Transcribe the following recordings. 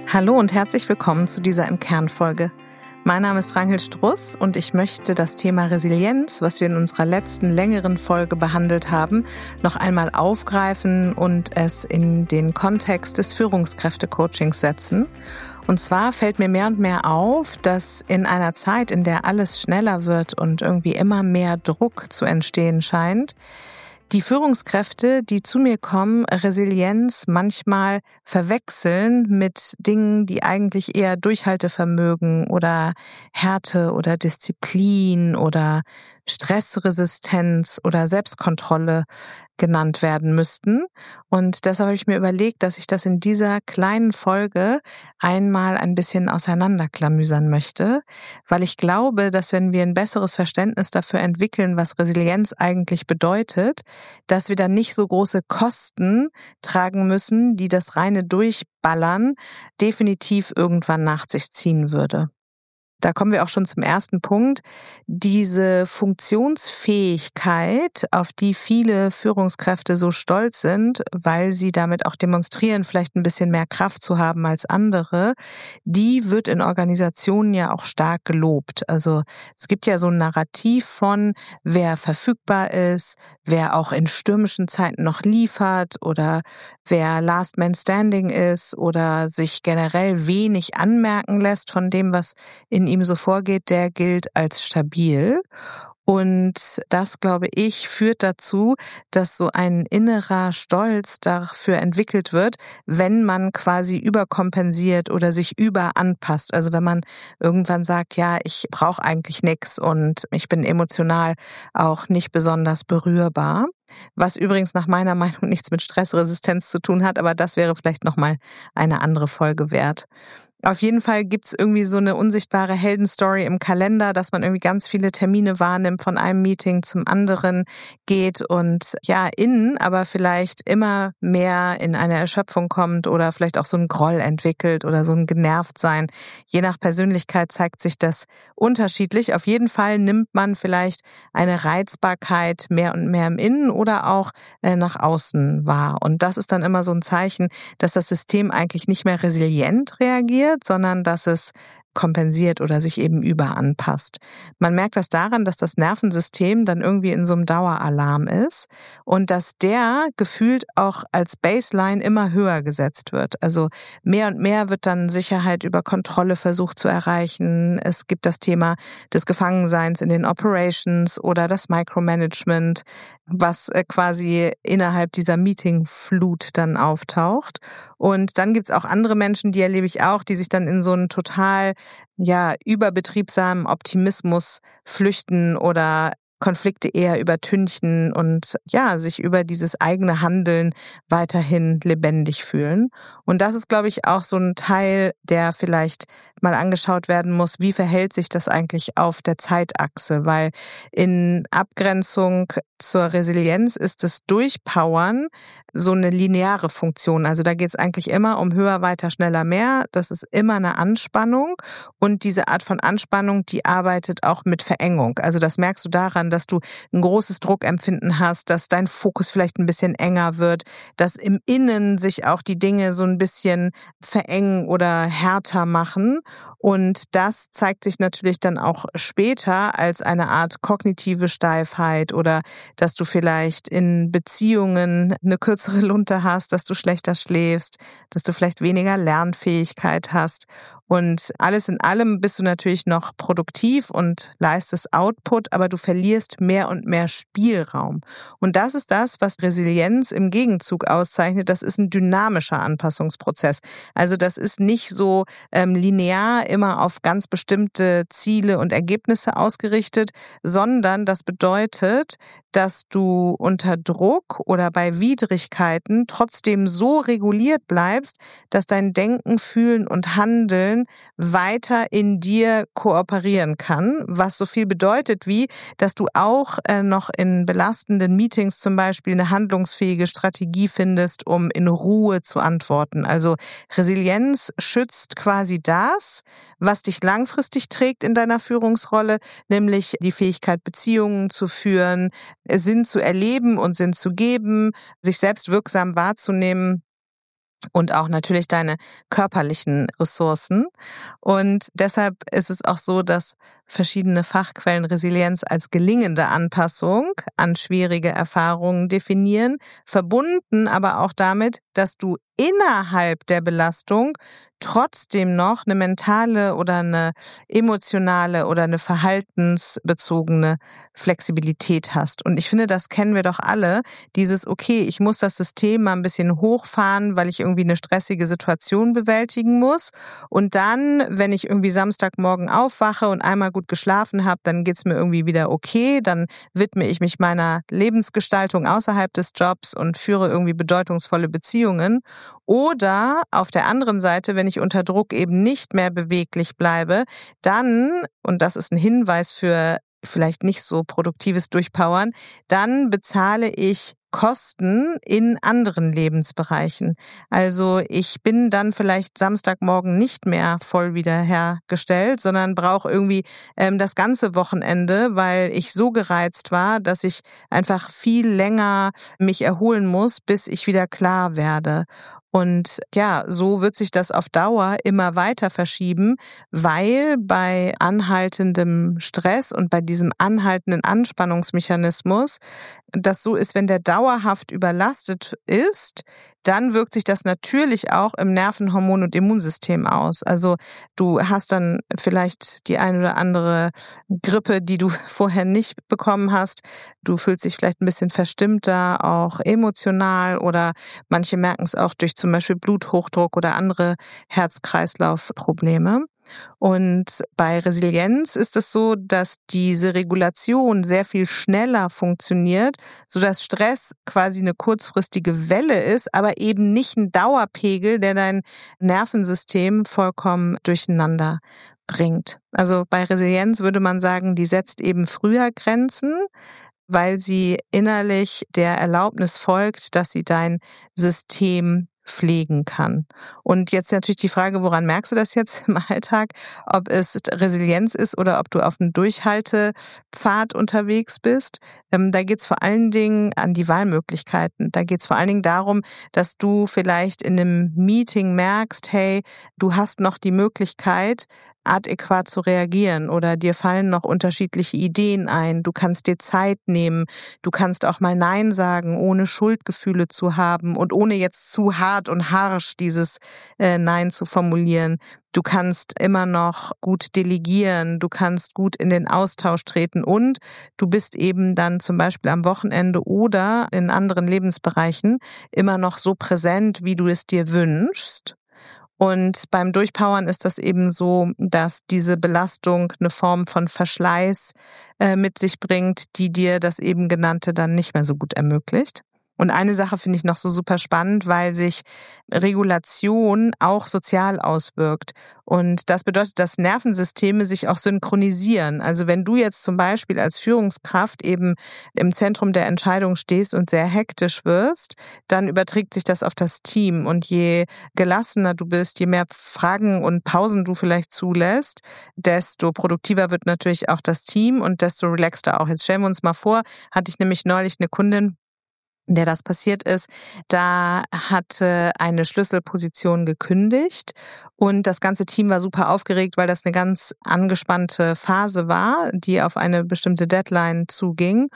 Hallo und herzlich willkommen zu dieser Im-Kern-Folge. Mein Name ist Ranghil Struss und ich möchte das Thema Resilienz, was wir in unserer letzten längeren Folge behandelt haben, noch einmal aufgreifen und es in den Kontext des Führungskräfte-Coachings setzen. Und zwar fällt mir mehr und mehr auf, dass in einer Zeit, in der alles schneller wird und irgendwie immer mehr Druck zu entstehen scheint, die Führungskräfte, die zu mir kommen, Resilienz manchmal verwechseln mit Dingen, die eigentlich eher Durchhaltevermögen oder Härte oder Disziplin oder Stressresistenz oder Selbstkontrolle genannt werden müssten. Und deshalb habe ich mir überlegt, dass ich das in dieser kleinen Folge einmal ein bisschen auseinanderklamüsern möchte, weil ich glaube, dass wenn wir ein besseres Verständnis dafür entwickeln, was Resilienz eigentlich bedeutet, dass wir dann nicht so große Kosten tragen müssen, die das reine Durchballern definitiv irgendwann nach sich ziehen würde. Da kommen wir auch schon zum ersten Punkt. Diese Funktionsfähigkeit, auf die viele Führungskräfte so stolz sind, weil sie damit auch demonstrieren, vielleicht ein bisschen mehr Kraft zu haben als andere, die wird in Organisationen ja auch stark gelobt. Also es gibt ja so ein Narrativ von, wer verfügbar ist, wer auch in stürmischen Zeiten noch liefert oder wer Last Man Standing ist oder sich generell wenig anmerken lässt von dem, was in ihm so vorgeht, der gilt als stabil. Und das, glaube ich, führt dazu, dass so ein innerer Stolz dafür entwickelt wird, wenn man quasi überkompensiert oder sich überanpasst. Also wenn man irgendwann sagt, ja, ich brauche eigentlich nichts und ich bin emotional auch nicht besonders berührbar. Was übrigens nach meiner Meinung nichts mit Stressresistenz zu tun hat, aber das wäre vielleicht nochmal eine andere Folge wert. Auf jeden Fall gibt's irgendwie so eine unsichtbare Heldenstory im Kalender, dass man irgendwie ganz viele Termine wahrnimmt, von einem Meeting zum anderen geht und ja, aber vielleicht immer mehr in eine Erschöpfung kommt oder vielleicht auch so ein Groll entwickelt oder so ein Genervtsein. Je nach Persönlichkeit zeigt sich das unterschiedlich. Auf jeden Fall nimmt man vielleicht eine Reizbarkeit mehr und mehr im Innen oder auch nach außen wahr. Und das ist dann immer so ein Zeichen, dass das System eigentlich nicht mehr resilient reagiert, sondern dass es kompensiert oder sich eben überanpasst. Man merkt das daran, dass das Nervensystem dann irgendwie in so einem Daueralarm ist und dass der gefühlt auch als Baseline immer höher gesetzt wird. Also mehr und mehr wird dann Sicherheit über Kontrolle versucht zu erreichen. Es gibt das Thema des Gefangenseins in den Operations oder das Micromanagement, was quasi innerhalb dieser Meetingflut dann auftaucht. Und dann gibt's auch andere Menschen, die erlebe ich auch, die sich dann in so einen total überbetriebsamen Optimismus flüchten oder Konflikte eher übertünchen und sich über dieses eigene Handeln weiterhin lebendig fühlen. Und das ist, glaube ich, auch so ein Teil, der vielleicht mal angeschaut werden muss, wie verhält sich das eigentlich auf der Zeitachse, weil in Abgrenzung zur Resilienz ist das Durchpowern so eine lineare Funktion. Also da geht es eigentlich immer um höher, weiter, schneller, mehr. Das ist immer eine Anspannung und diese Art von Anspannung, die arbeitet auch mit Verengung. Also das merkst du daran, dass du ein großes Druckempfinden hast, dass dein Fokus vielleicht ein bisschen enger wird, dass im Innen sich auch die Dinge so ein bisschen verengen oder härter machen. Und das zeigt sich natürlich dann auch später als eine Art kognitive Steifheit oder dass du vielleicht in Beziehungen eine kürzere Lunte hast, dass du schlechter schläfst, dass du vielleicht weniger Lernfähigkeit hast. Und alles in allem bist du natürlich noch produktiv und leistest Output, aber du verlierst mehr und mehr Spielraum. Und das ist das, was Resilienz im Gegenzug auszeichnet. Das ist ein dynamischer Anpassungsprozess. Also das ist nicht so linear immer auf ganz bestimmte Ziele und Ergebnisse ausgerichtet, sondern das bedeutet, dass du unter Druck oder bei Widrigkeiten trotzdem so reguliert bleibst, dass dein Denken, Fühlen und Handeln weiter in dir kooperieren kann, was so viel bedeutet wie, dass du auch noch in belastenden Meetings zum Beispiel eine handlungsfähige Strategie findest, um in Ruhe zu antworten. Also Resilienz schützt quasi das, was dich langfristig trägt in deiner Führungsrolle, nämlich die Fähigkeit, Beziehungen zu führen, Sinn zu erleben und Sinn zu geben, sich selbst wirksam wahrzunehmen und auch natürlich deine körperlichen Ressourcen. Und deshalb ist es auch so, dass verschiedene Fachquellen Resilienz als gelingende Anpassung an schwierige Erfahrungen definieren, verbunden aber auch damit, dass du innerhalb der Belastung trotzdem noch eine mentale oder eine emotionale oder eine verhaltensbezogene Flexibilität hast. Und ich finde, das kennen wir doch alle, dieses, okay, ich muss das System mal ein bisschen hochfahren, weil ich irgendwie eine stressige Situation bewältigen muss. Und dann, wenn ich irgendwie Samstagmorgen aufwache und einmal gut geschlafen habe, dann geht's mir irgendwie wieder okay. Dann widme ich mich meiner Lebensgestaltung außerhalb des Jobs und führe irgendwie bedeutungsvolle Beziehungen. Oder auf der anderen Seite, wenn ich unter Druck eben nicht mehr beweglich bleibe, dann, und das ist ein Hinweis für vielleicht nicht so produktives Durchpowern, dann bezahle ich Kosten in anderen Lebensbereichen. Also ich bin dann vielleicht Samstagmorgen nicht mehr voll wiederhergestellt, sondern brauche irgendwie das ganze Wochenende, weil ich so gereizt war, dass ich einfach viel länger mich erholen muss, bis ich wieder klar werde. Und ja, so wird sich das auf Dauer immer weiter verschieben, weil bei anhaltendem Stress und bei diesem anhaltenden Anspannungsmechanismus das so ist, wenn der dauerhaft überlastet ist, dann wirkt sich das natürlich auch im Nervenhormon- und Immunsystem aus. Also du hast dann vielleicht die ein oder andere Grippe, die du vorher nicht bekommen hast. Du fühlst dich vielleicht ein bisschen verstimmter, auch emotional, oder manche merken es auch durch zum Beispiel Bluthochdruck oder andere Herz-Kreislauf-Probleme. Und bei Resilienz ist es so, dass diese Regulation sehr viel schneller funktioniert, sodass Stress quasi eine kurzfristige Welle ist, aber eben nicht ein Dauerpegel, der dein Nervensystem vollkommen durcheinander bringt. Also bei Resilienz würde man sagen, die setzt eben früher Grenzen, weil sie innerlich der Erlaubnis folgt, dass sie dein System pflegen kann. Und jetzt natürlich die Frage, woran merkst du das jetzt im Alltag? Ob es Resilienz ist oder ob du auf einem Durchhaltepfad unterwegs bist. Da geht es vor allen Dingen an die Wahlmöglichkeiten. Da geht es vor allen Dingen darum, dass du vielleicht in einem Meeting merkst, hey, du hast noch die Möglichkeit, adäquat zu reagieren, oder dir fallen noch unterschiedliche Ideen ein. Du kannst dir Zeit nehmen. Du kannst auch mal Nein sagen, ohne Schuldgefühle zu haben und ohne jetzt zu hart und harsch dieses Nein zu formulieren. Du kannst immer noch gut delegieren, du kannst gut in den Austausch treten und du bist eben dann zum Beispiel am Wochenende oder in anderen Lebensbereichen immer noch so präsent, wie du es dir wünschst. Und beim Durchpowern ist das eben so, dass diese Belastung eine Form von Verschleiß mit sich bringt, die dir das eben Genannte dann nicht mehr so gut ermöglicht. Und eine Sache finde ich noch so super spannend, weil sich Regulation auch sozial auswirkt. Und das bedeutet, dass Nervensysteme sich auch synchronisieren. Also wenn du jetzt zum Beispiel als Führungskraft eben im Zentrum der Entscheidung stehst und sehr hektisch wirst, dann überträgt sich das auf das Team. Und je gelassener du bist, je mehr Fragen und Pausen du vielleicht zulässt, desto produktiver wird natürlich auch das Team und desto relaxter auch. Jetzt stellen wir uns mal vor, hatte ich nämlich neulich eine Kundin, der das passiert ist, da hatte eine Schlüsselposition gekündigt und das ganze Team war super aufgeregt, weil das eine ganz angespannte Phase war, die auf eine bestimmte Deadline zuging.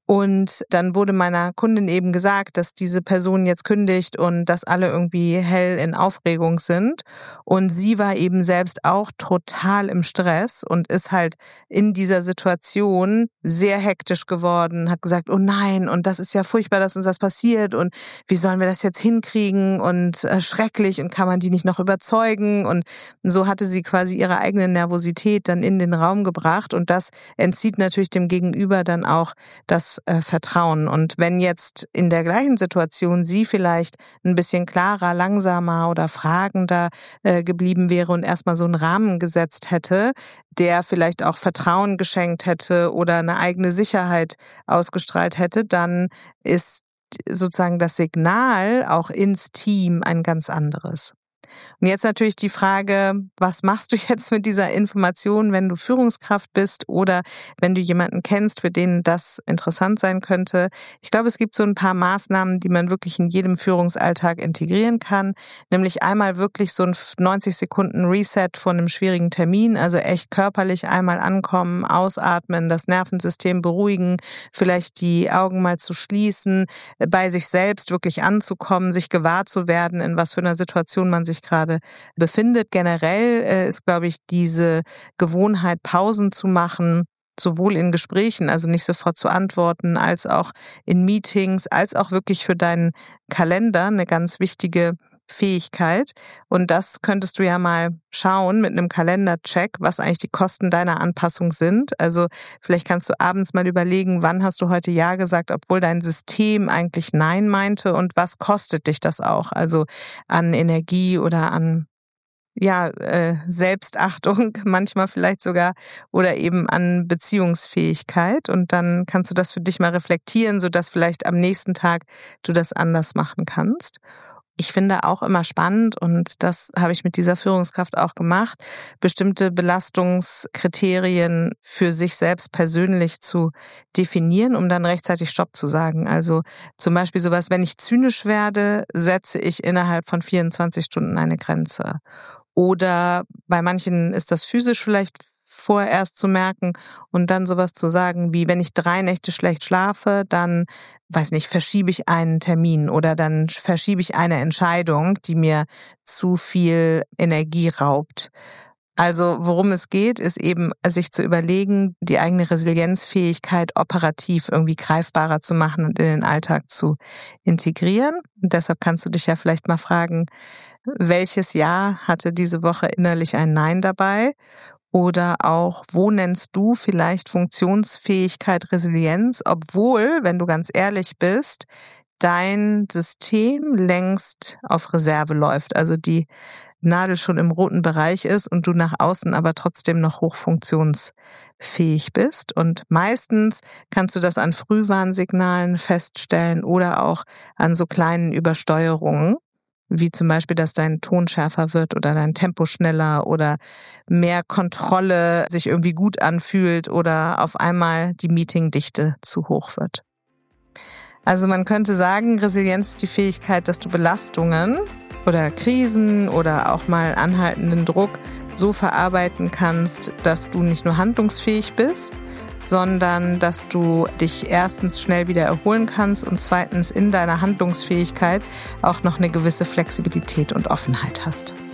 Und dann wurde meiner Kundin eben gesagt, dass diese Person jetzt kündigt und dass alle irgendwie hell in Aufregung sind. Und sie war eben selbst auch total im Stress und ist halt in dieser Situation sehr hektisch geworden, hat gesagt, oh nein, und das ist ja furchtbar, dass uns das passiert und wie sollen wir das jetzt hinkriegen und schrecklich und kann man die nicht noch überzeugen? Und so hatte sie quasi ihre eigene Nervosität dann in den Raum gebracht und das entzieht natürlich dem Gegenüber dann auch das Vertrauen. Und wenn jetzt in der gleichen Situation sie vielleicht ein bisschen klarer, langsamer oder fragender geblieben wäre und erstmal so einen Rahmen gesetzt hätte, der vielleicht auch Vertrauen geschenkt hätte oder eine eigene Sicherheit ausgestrahlt hätte, dann ist sozusagen das Signal auch ins Team ein ganz anderes. Und jetzt natürlich die Frage, was machst du jetzt mit dieser Information, wenn du Führungskraft bist oder wenn du jemanden kennst, für den das interessant sein könnte? Ich glaube, es gibt so ein paar Maßnahmen, die man wirklich in jedem Führungsalltag integrieren kann. Nämlich einmal wirklich so ein 90 Sekunden Reset von einem schwierigen Termin, also echt körperlich einmal ankommen, ausatmen, das Nervensystem beruhigen, vielleicht die Augen mal zu schließen, bei sich selbst wirklich anzukommen, sich gewahr zu werden, in was für einer Situation man sich gerade befindet. Generell ist, glaube ich, diese Gewohnheit, Pausen zu machen, sowohl in Gesprächen, also nicht sofort zu antworten, als auch in Meetings, als auch wirklich für deinen Kalender eine ganz wichtige Fähigkeit. Und das könntest du ja mal schauen mit einem Kalendercheck, was eigentlich die Kosten deiner Anpassung sind. Also vielleicht kannst du abends mal überlegen, wann hast du heute Ja gesagt, obwohl dein System eigentlich Nein meinte, und was kostet dich das auch? Also an Energie oder an Selbstachtung manchmal vielleicht sogar oder eben an Beziehungsfähigkeit. Und dann kannst du das für dich mal reflektieren, sodass vielleicht am nächsten Tag du das anders machen kannst. Ich finde auch immer spannend, und das habe ich mit dieser Führungskraft auch gemacht, bestimmte Belastungskriterien für sich selbst persönlich zu definieren, um dann rechtzeitig Stopp zu sagen. Also zum Beispiel sowas, wenn ich zynisch werde, setze ich innerhalb von 24 Stunden eine Grenze. Oder bei manchen ist das physisch vielleicht vorerst zu merken und dann sowas zu sagen wie, wenn ich 3 Nächte schlecht schlafe, dann, verschiebe ich einen Termin oder dann verschiebe ich eine Entscheidung, die mir zu viel Energie raubt. Also worum es geht, ist eben, sich zu überlegen, die eigene Resilienzfähigkeit operativ irgendwie greifbarer zu machen und in den Alltag zu integrieren. Und deshalb kannst du dich ja vielleicht mal fragen, welches Ja hatte diese Woche innerlich ein Nein dabei? Oder auch, wo nennst du vielleicht Funktionsfähigkeit Resilienz, obwohl, wenn du ganz ehrlich bist, dein System längst auf Reserve läuft, also die Nadel schon im roten Bereich ist und du nach außen aber trotzdem noch hochfunktionsfähig bist. Und meistens kannst du das an Frühwarnsignalen feststellen oder auch an so kleinen Übersteuerungen, wie zum Beispiel, dass dein Ton schärfer wird oder dein Tempo schneller oder mehr Kontrolle sich irgendwie gut anfühlt oder auf einmal die Meetingdichte zu hoch wird. Also man könnte sagen, Resilienz ist die Fähigkeit, dass du Belastungen oder Krisen oder auch mal anhaltenden Druck so verarbeiten kannst, dass du nicht nur handlungsfähig bist, sondern dass du dich erstens schnell wieder erholen kannst und zweitens in deiner Handlungsfähigkeit auch noch eine gewisse Flexibilität und Offenheit hast.